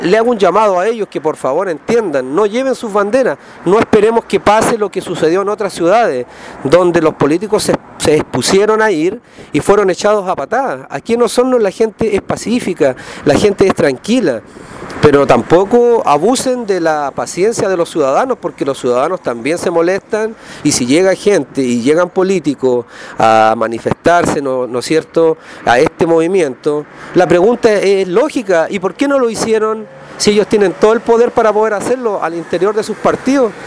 Le hago un llamado a ellos que por favor entiendan, no lleven sus banderas, no esperemos que pase lo que sucedió en otras ciudades, donde los políticos se expusieron a ir y fueron echados a patadas. Aquí en Osorno la gente es pacífica, la gente es tranquila, pero tampoco abusen de la paciencia de los ciudadanos, porque los ciudadanos también se molestan, y si llega gente y llegan políticos a manifestarse, ¿no es cierto?, a este movimiento, la pregunta es lógica: ¿y por qué no lo hicieron si ellos tienen todo el poder para poder hacerlo al interior de sus partidos?